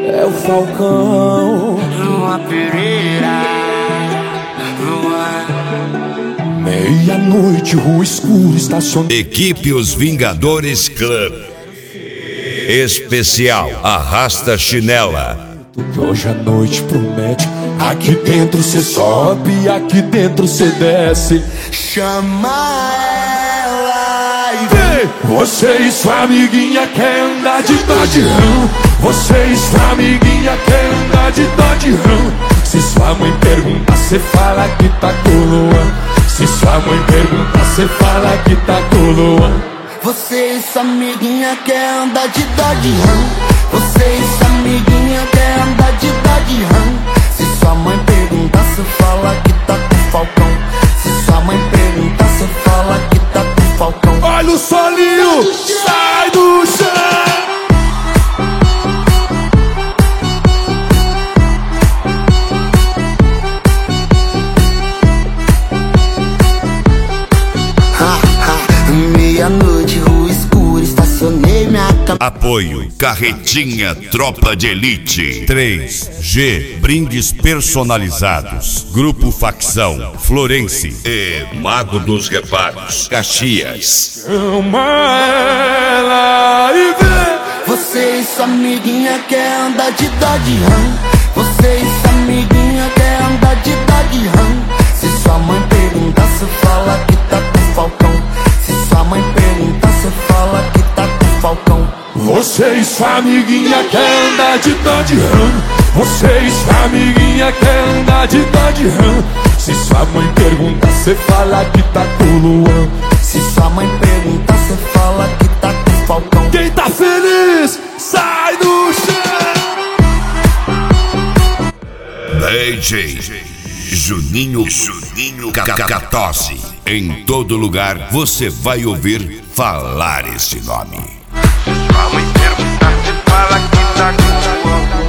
É o Falcão. Lua Pereira, Lua. Meia-noite, rua escura, estacionada. Equipe Os Vingadores Club. Especial Arrasta Chinela. Hoje a noite promete. Aqui dentro cê sobe, aqui dentro cê desce. Chama ela e vem. Você e sua amiguinha quer andar de Dodge Ram. Você e sua amiguinha quer andar de Dodge Ram. Se sua mãe pergunta, cê fala que tá com o Luan. Se sua mãe pergunta, cê fala que tá com o Luan. Você e sua amiguinha quer andar de Dodge Ram. Você e sua amiguinha quer andar de Dodge Ram. Se sua mãe perguntar, cê fala que tá com o Falcão. Se sua mãe perguntar, cê fala que tá com o Falcão. Olha o solinho, sai do chão. Meia-noite, rua escura, estacionei minha cama. Apoio Carretinha Tropa de Elite. 3G Brindes personalizados. Grupo Facção Florense e Mago dos Reparos Caxias. Chama ela e vem. Você e sua amiguinha quer andar de Dodge Ram. Você e sua amiguinha quer andar de Dodge Ram. Se sua mãe perguntar, cê fala que tá com o Falcão. Se sua mãe perguntar, cê fala que tá com o Falcão. Você e sua amiguinha quer andar de Dodge Ram. Você e sua amiguinha quer andar de Dodge Ram. Se sua mãe perguntar, cê fala que tá com o Luan. Se sua mãe perguntar, cê fala que tá com o Falcão. Quem tá feliz, sai do chão. DJ Juninho Cacatose. Em todo lugar você vai ouvir falar esse nome. Sua mãe perguntar, cê fala que tá com o Falcão.